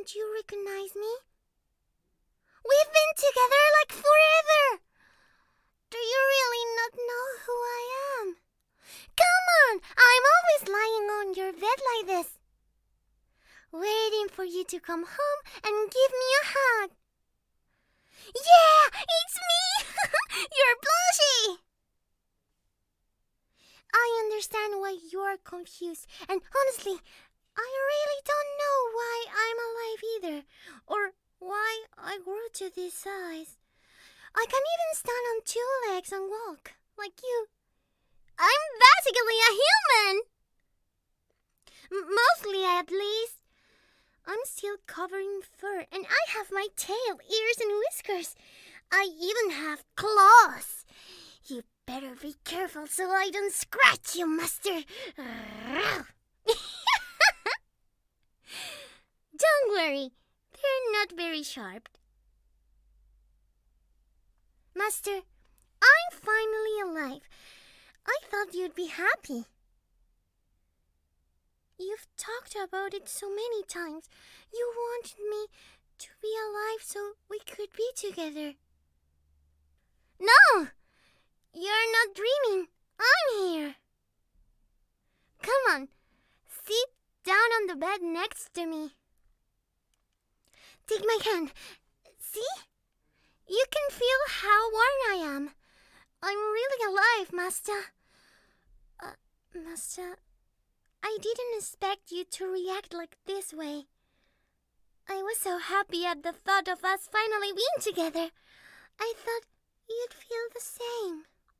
Don't you recognize me? We've been together like forever! Do you really not know who I am? Come on! I'm always lying on your bed like this, waiting for you to come home and give me a hug. Yeah, it's me! You're blushy! I understand why you're confused, and honestly, I really don't know why I'm alive either, or why I grew to this size. I can't even stand on 2 legs and walk, like you. I'm basically a human! Mostly, at least. I'm still covered in fur, and I have my tail, ears, and whiskers. I even have claws. You better be careful so I don't scratch you, Master. Don't worry, they're not very sharp. Master, I'm finally alive. I thought you'd be happy. You've talked about it so many times. You wanted me to be alive so we could be together. No! You're not dreaming. I'm here. Come on, sit down on the bed next to me. Take my hand. See? You can feel how warm I am. I'm really alive, Master. Master, I didn't expect you to react like this way. I was so happy at the thought of us finally being together. I thought you'd feel the same.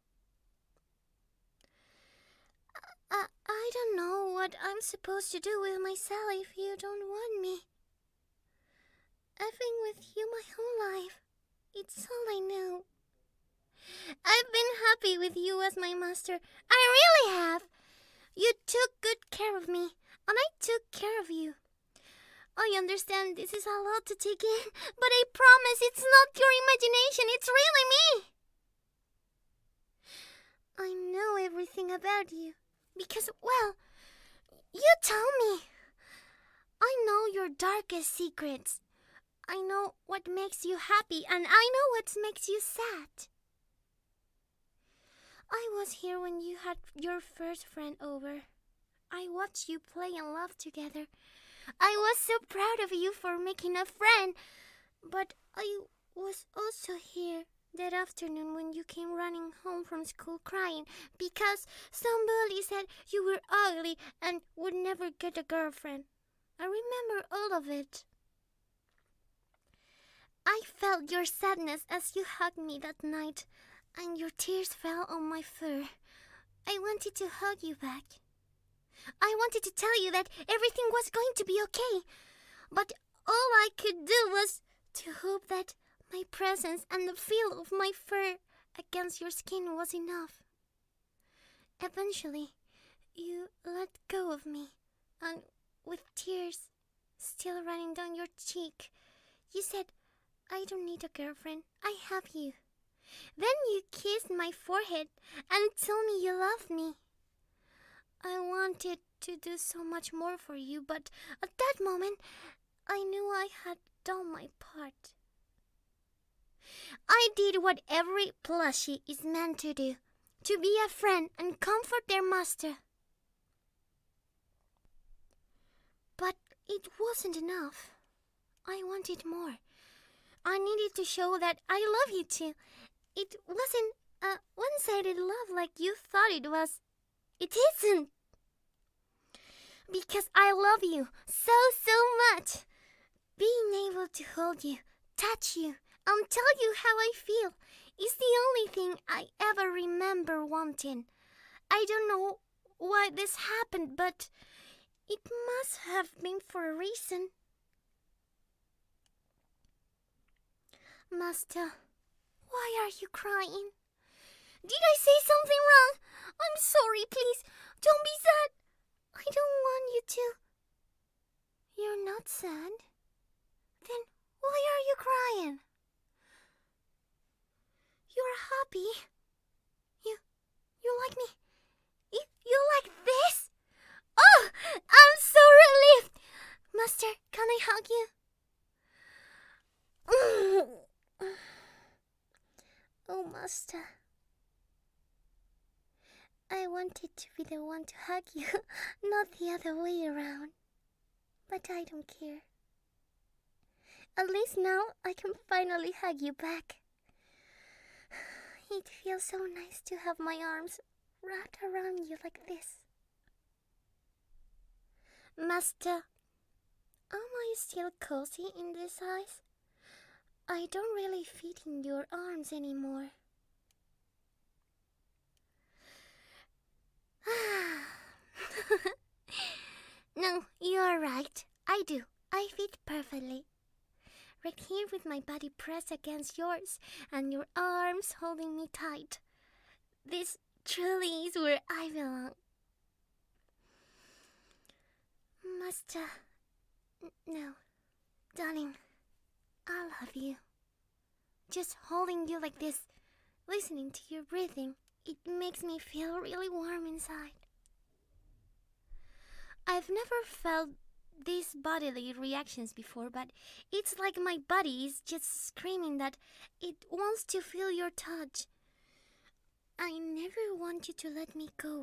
I don't know what I'm supposed to do with myself if you don't want me. I've been with you my whole life. It's all I know. I've been happy with you as my master. I really have. You took good care of me, and I took care of you. I understand this is a lot to take in, but I promise it's not your imagination. It's really me. I know everything about you. Because, well, you told me. I know your darkest secrets. I know what makes you happy, and I know what makes you sad. I was here when you had your first friend over. I watched you play and laugh together. I was so proud of you for making a friend. But I was also here that afternoon when you came running home from school crying because somebody said you were ugly and would never get a girlfriend. I remember all of it. I felt your sadness as you hugged me that night, and your tears fell on my fur. I wanted to hug you back. I wanted to tell you that everything was going to be okay, but all I could do was to hope that my presence and the feel of my fur against your skin was enough. Eventually, you let go of me, and with tears still running down your cheek, you said, I don't need a girlfriend, I have you. Then you kissed my forehead and told me you loved me. I wanted to do so much more for you, but at that moment, I knew I had done my part. I did what every plushie is meant to do, to be a friend and comfort their master. But it wasn't enough. I wanted more. I needed to show that I love you too. It wasn't a one-sided love like you thought it was. It isn't. Because I love you so much. Being able to hold you, touch you, and tell you how I feel is the only thing I ever remember wanting. I don't know why this happened, but it must have been for a reason. Master, why are you crying? Did I say something wrong? I'm sorry, please. Don't be sad. I don't want you to. You're not sad? Then why are you crying? You're happy. You like me? You like this? Oh, I'm so relieved. Master, can I hug you? Master. I wanted to be the one to hug you, not the other way around. But I don't care. At least now I can finally hug you back. It feels so nice to have my arms wrapped around you like this. Master, am I still cozy in this eyes? I don't really fit in your arms anymore. No, you are right. I do. I fit perfectly. Right here with my body pressed against yours and your arms holding me tight. This truly is where I belong. Master, no. Darling, I love you. Just holding you like this, listening to your breathing, it makes me feel really warm inside. I've never felt these bodily reactions before, but it's like my body is just screaming that it wants to feel your touch. I never want you to let me go.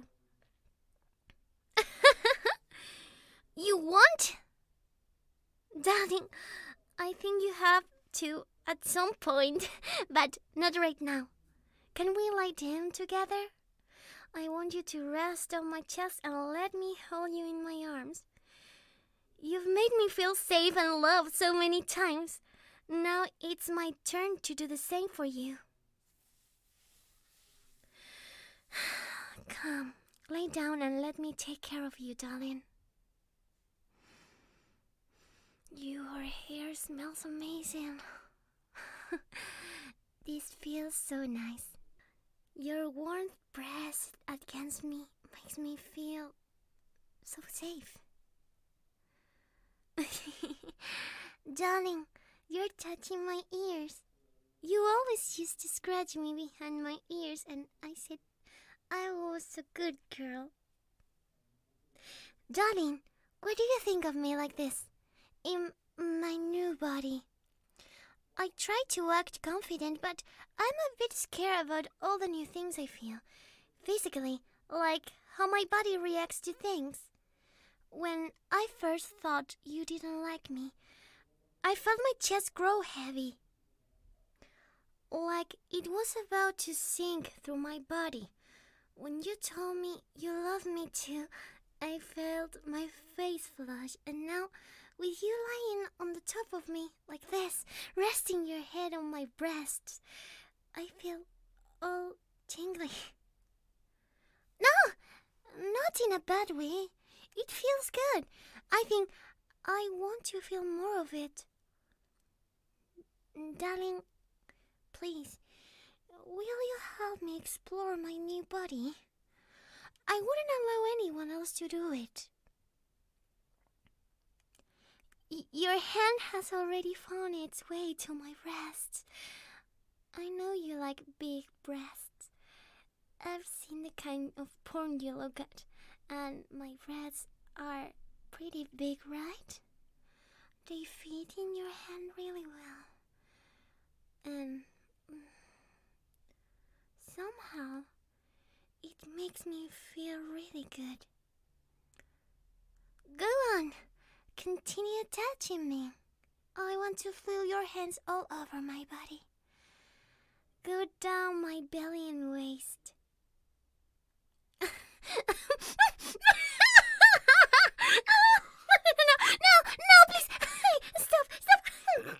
You want? Darling, I think you have to at some point, but not right now. Can we lie down together? I want you to rest on my chest and let me hold you in my arms. You've made me feel safe and loved so many times. Now it's my turn to do the same for you. Come, lay down and let me take care of you, darling. Your hair smells amazing. This feels so nice. Your warm breast against me makes me feel so safe. Darling, you're touching my ears. You always used to scratch me behind my ears, and I said I was a good girl. Darling, why do you think of me like this? In my new body. I try to act confident, but I'm a bit scared about all the new things I feel. Physically, like how my body reacts to things. When I first thought you didn't like me, I felt my chest grow heavy. Like it was about to sink through my body. When you told me you loved me too, I felt my face flush, and now with you lying on the top of me like this, resting your head on my breast, I feel all tingly. No, not in a bad way. It feels good. I think I want to feel more of it. Darling, please, will you help me explore my new body? I wouldn't allow anyone else to do it. Your hand has already found its way to my breasts. I know you like big breasts. I've seen the kind of porn you look at, and my breasts are pretty big, right? They fit in your hand really well. And somehow it makes me feel really good. Go on, continue touching me. I want to feel your hands all over my body. Go down my belly and waist. No, please. Stop.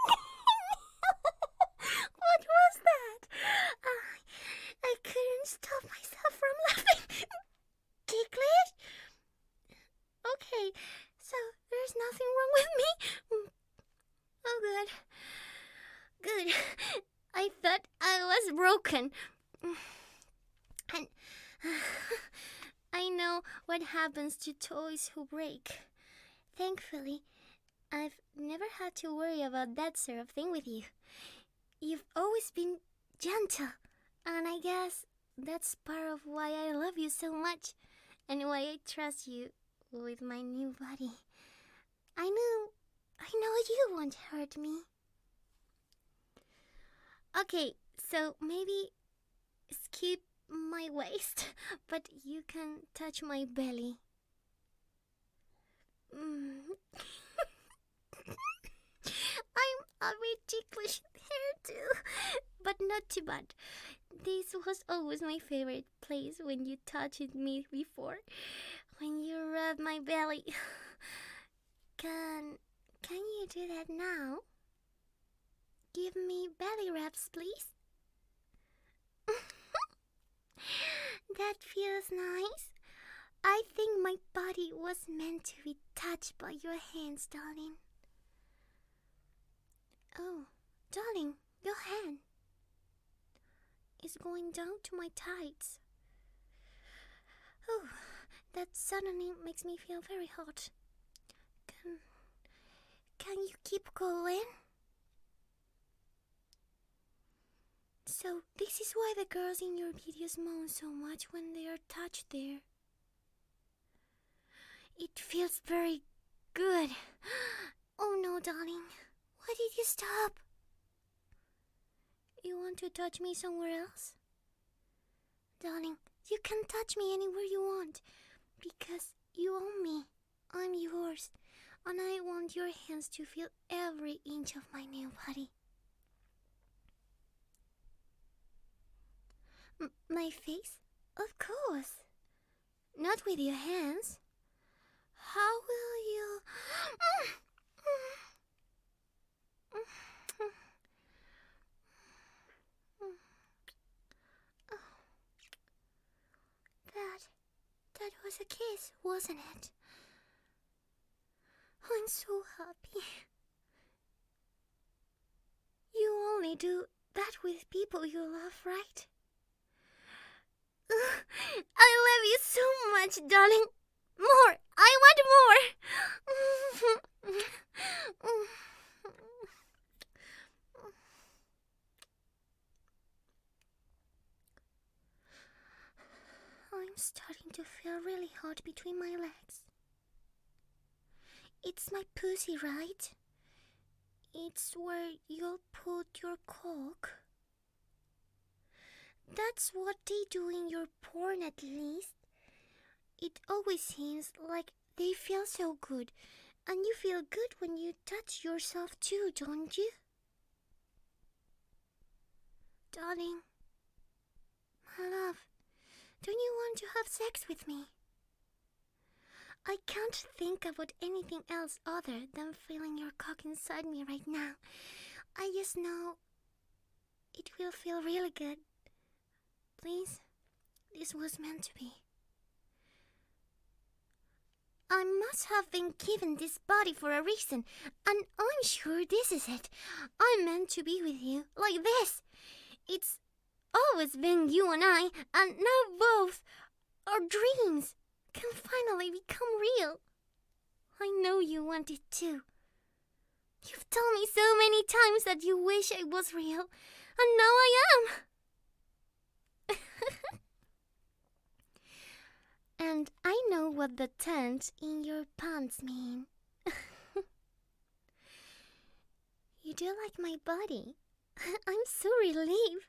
What was that? I couldn't stop myself from laughing. Ticklish? Okay, so there's nothing wrong with me? Oh, good. I thought I was broken. And I know what happens to toys who break. Thankfully, I've never had to worry about that sort of thing with you. You've always been gentle, and I guess that's part of why I love you so much, and why I trust you with my new body. I know you won't hurt me. Okay, So maybe skip my waist, but you can touch my belly. I'm a bit ticklish here too, but not too bad. This was always my favorite place when you touched me before, when you rubbed my belly. Can you do that now? Give me belly rubs, please. That feels nice. I think my body was meant to be touched by your hands, darling. Oh, darling, your hand is going down to my tights. Oh, that suddenly makes me feel very hot. Can you keep going? So this is why the girls in your videos moan so much when they are touched there. It feels very good. Oh no, darling. Why did you stop? You want to touch me somewhere else? Darling, you can touch me anywhere you want, because you own me. I'm yours, and I want your hands to feel every inch of my new body. My face? Of course. Not with your hands. How will you... That was a kiss, wasn't it? I'm so happy. You only do that with people you love, right? I love you so much, darling. More! I want more! I'm starting to feel really hot between my legs. It's my pussy, right? It's where you'll put your cock. That's what they do in your porn, at least. It always seems like they feel so good, and you feel good when you touch yourself too, don't you? Darling, my love, don't you want to have sex with me? I can't think about anything else other than feeling your cock inside me right now. I just know it will feel really good. Please, this was meant to be. I must have been given this body for a reason, and I'm sure this is it. I'm meant to be with you, like this. It's always been you and I, and now both our dreams can finally become real. I know you want it too. You've told me so many times that you wish I was real, and now I am. And I know what the tent in your pants mean. You do like my body. I'm so relieved.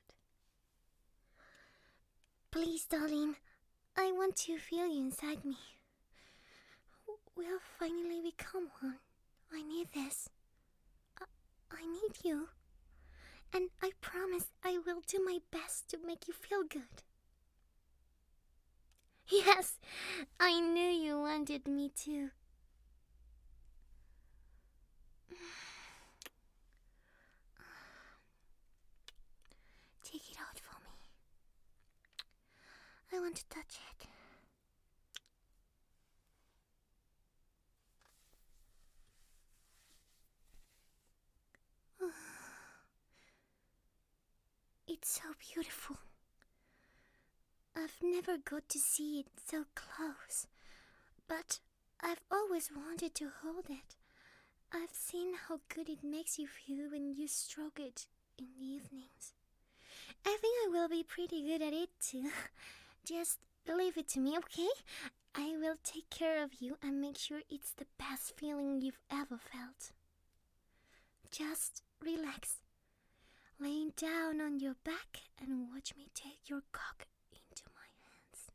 Please, darling, I want to feel you inside me. We'll finally become one. I need this. I need you. And I promise I will do my best to make you feel good. Yes, I knew you wanted me to. Take it out for me. I want to touch it. It's so beautiful. I've never got to see it so close, but I've always wanted to hold it. I've seen how good it makes you feel when you stroke it in the evenings. I think I will be pretty good at it too. Just leave it to me, okay? I will take care of you and make sure it's the best feeling you've ever felt. Just relax. laying down on your back and watch me take your cock into my hands.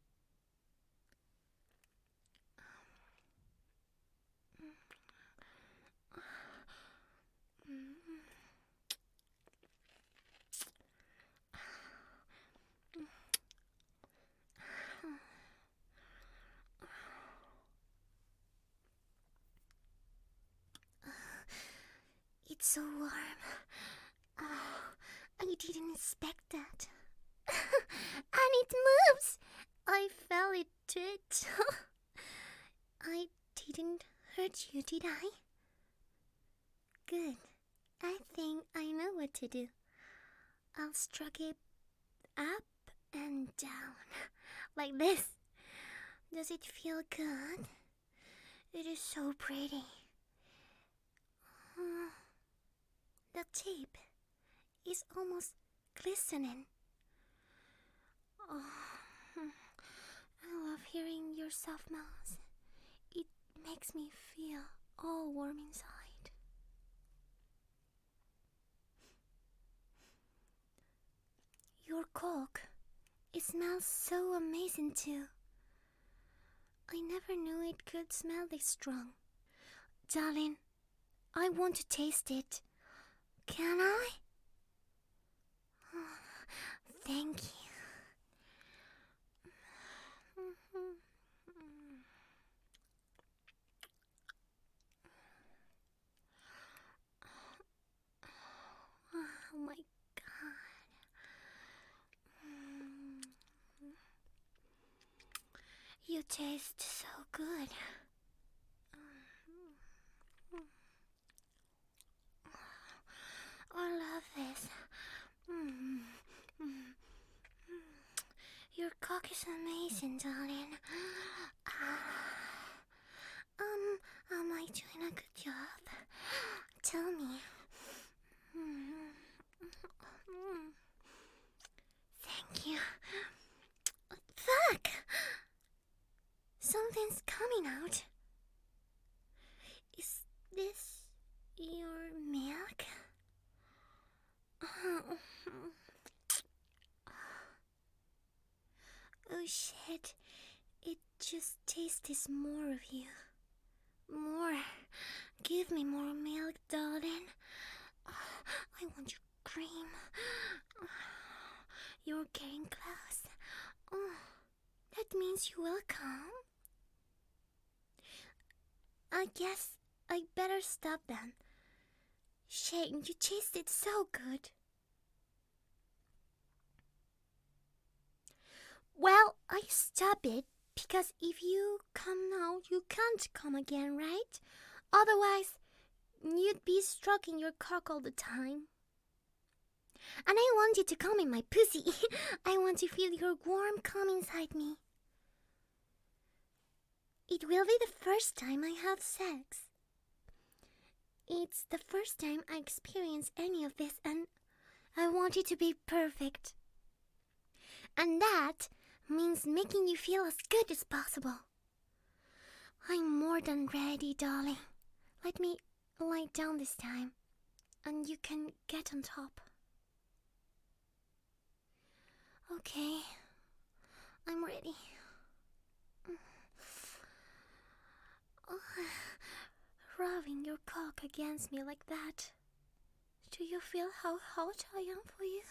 It's so warm. Oh, I didn't expect that. And it moves! I felt it too. I didn't hurt you, did I? Good. I think I know what to do. I'll stroke it up and down. Like this. Does it feel good? It is so pretty. The tip is almost glistening. Oh, I love hearing your soft mouth. It makes me feel all warm inside. Your cock, it smells so amazing too. I never knew it could smell this strong. Darling, I want to taste it. Can I? Oh, thank you. Oh my God. You taste so good. I love this. Your cock is amazing, darling. Am I doing a good job? Tell me. Thank you. Fuck! Something's coming out. Is this your milk? Oh shit. It just tastes more of you. More. Give me more milk, darling. I want your cream. You're getting close. That means you will come. I guess I better stop then. Shane, you tasted so good. Well, I stop it because if you come now, you can't come again, right? Otherwise, you'd be stroking your cock all the time. And I want you to come in my pussy. I want to feel your warm cum inside me. It will be the first time I have sex. It's the first time I experience any of this, and I want it to be perfect. And that means making you feel as good as possible. I'm more than ready, darling. Let me lie down this time, and you can get on top. Okay, I'm ready. Rubbing your cock against me like that. Do you feel how hot I am for you?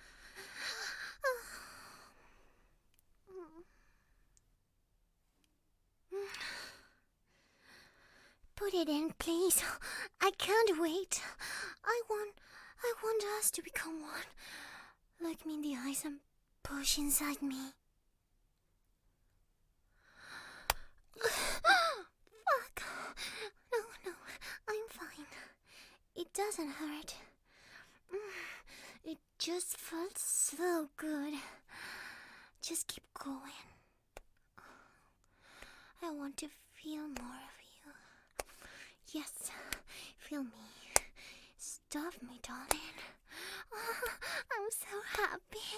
Put it in, please. I can't wait. I want us to become one. Look me in the eyes and push inside me. Fuck. No, I'm fine. It doesn't hurt. It just felt so good. Just keep going. I want to feel more of you. Yes, feel me. Stuff me, darling. Oh, I'm so happy.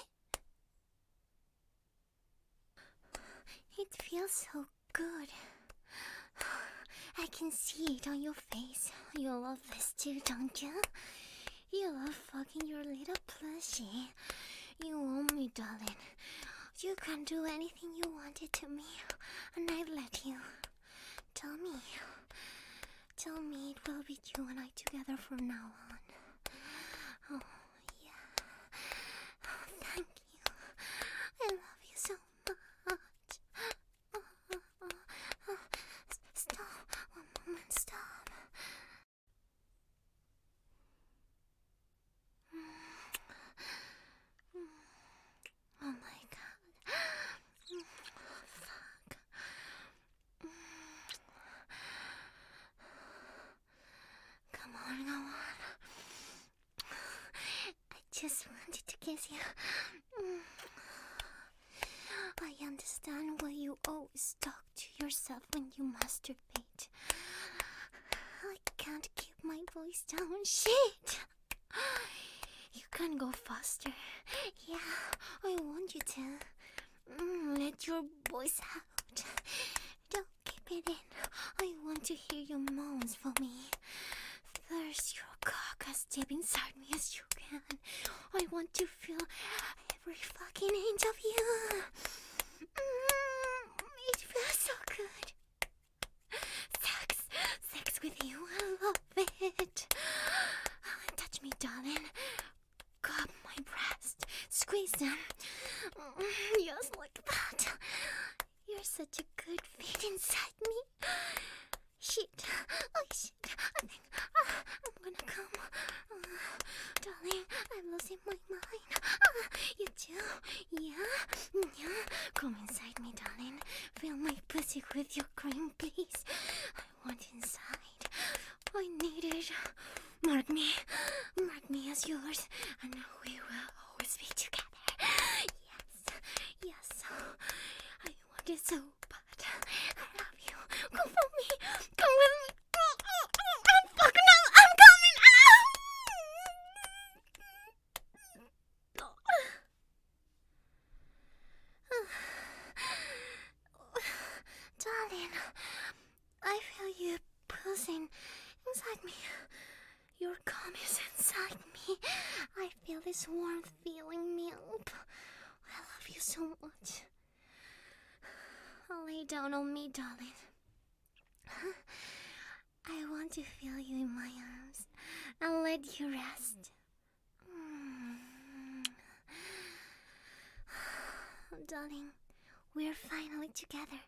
It feels so good. I can see it on your face. You love this too, don't you? You love fucking your little plushie. You own me, darling. You can do anything you wanted to me, and I'd let you. Tell me it will be you and I together from now on. Oh, yeah. Oh, thank you. I love you so much. Stop. One moment, stop. Oh my god. Fuck. Come on, go on. I just wanted to kiss you. I understand why you always talk to yourself when you masturbate. I can't keep my voice down. Shit! You can go faster. Yeah, I want you to. Let your voice out. Don't keep it in. I want to hear your moans for me. Thirst your cock as deep inside me as you can. I want to feel every fucking inch of you. It feels so good. Sex with you, I love it. Touch me, darling. Grab my breast, squeeze them. Just like that. You're such a good fit inside me. Shit. Oh shit. I think I'm gonna come. Darling, I'm losing my mind. You too? Yeah? Come inside me, darling. Fill my pussy with your cream, please. I want inside. I need it. Mark me as yours, and we will always be together. Yes. I want it so bad. I love you. Come for me. Come with me. I'm fucking out. I'm coming out. Darling, I feel you pulsing inside me. Your cum is inside me. I feel this warmth filling me up. I love you so much. Lay down on me, darling. I want to feel you in my arms and let you rest. Darling, we're finally together.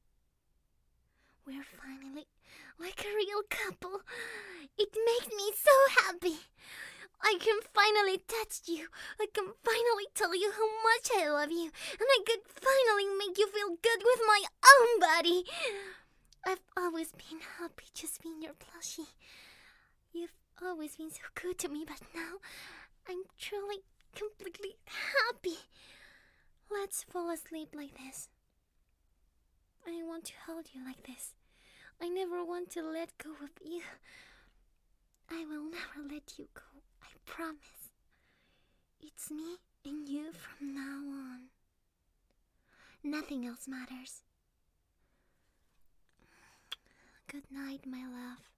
We're finally like a real couple. It makes me so happy. I can finally touch you. I can finally tell you how much I love you. And I could finally make you feel good with my own body. I've always been happy just being your plushie. You've always been so good to me, but now I'm truly, completely happy. Let's fall asleep like this. I want to hold you like this. I never want to let go of you. I will never let you go, I promise. It's me and you from now on. Nothing else matters. Good night, my love.